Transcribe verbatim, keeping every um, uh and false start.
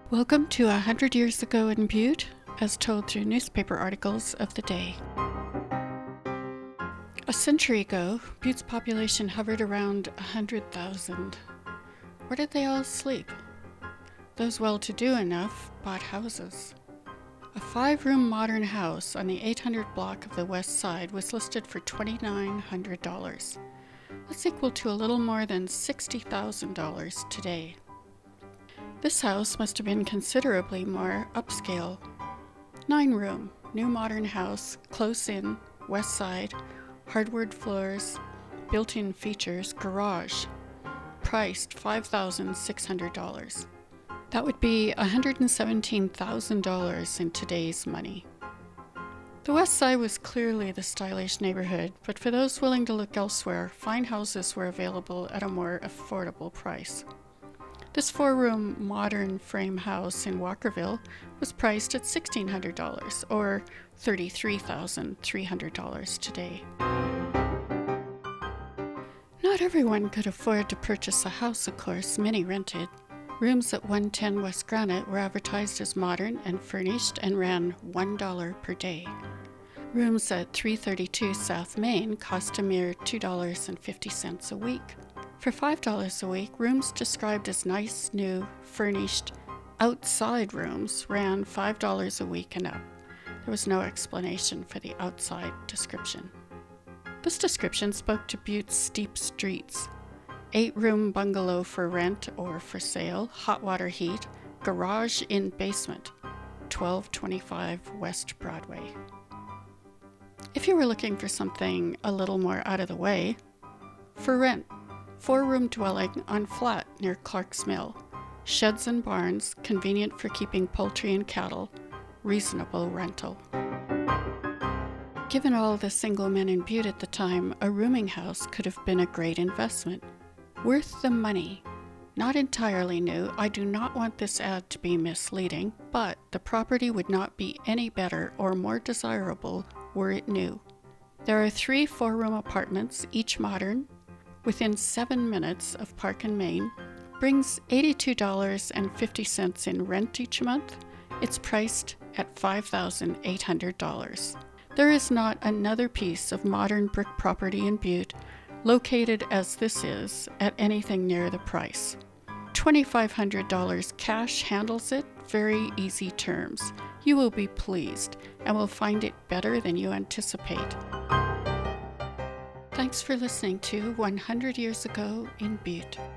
Welcome to A Hundred Years Ago in Butte, as told through newspaper articles of the day. A century ago, Butte's population hovered around one hundred thousand. Where did they all sleep? Those well-to-do enough bought houses. A five-room modern house on the eight hundred block of the West Side was listed for two thousand nine hundred dollars. That's equal to a little more than sixty thousand dollars today. This house must have been considerably more upscale. Nine-room, new modern house, close in, West Side, hardwood floors, built-in features, garage, priced five thousand six hundred dollars. That would be one hundred seventeen thousand dollars in today's money. The West Side was clearly the stylish neighborhood, but for those willing to look elsewhere, fine houses were available at a more affordable price. This four-room modern frame house in Walkerville was priced at sixteen hundred dollars, or thirty-three thousand three hundred dollars today. Not everyone could afford to purchase a house, of course. Many rented. Rooms at one ten West Granite were advertised as modern and furnished and ran one dollar per day. Rooms at three thirty-two South Main cost a mere two dollars and fifty cents a week. For five dollars a week, rooms described as nice, new, furnished, outside rooms ran five dollars a week and up. There was no explanation for the outside description. This description spoke to Butte's steep streets. Eight-room bungalow for rent or for sale, hot water heat, garage in basement, twelve twenty-five West Broadway. If you were looking for something a little more out of the way, for rent, four-room dwelling on flat near Clark's Mill, sheds and barns, convenient for keeping poultry and cattle, reasonable rental. Given all the single men in Butte at the time, a rooming house could have been a great investment. Worth the money. Not entirely new. I do not want this ad to be misleading, but the property would not be any better or more desirable were it new. There are three four-room apartments, each modern, within seven minutes of Park and Main, brings eighty-two dollars and fifty cents in rent each month. It's priced at five thousand eight hundred dollars. There is not another piece of modern brick property in Butte, located as this is, at anything near the price. two thousand five hundred dollars cash handles it, very easy terms. You will be pleased and will find it better than you anticipate. Thanks for listening to one hundred Years Ago in Butte.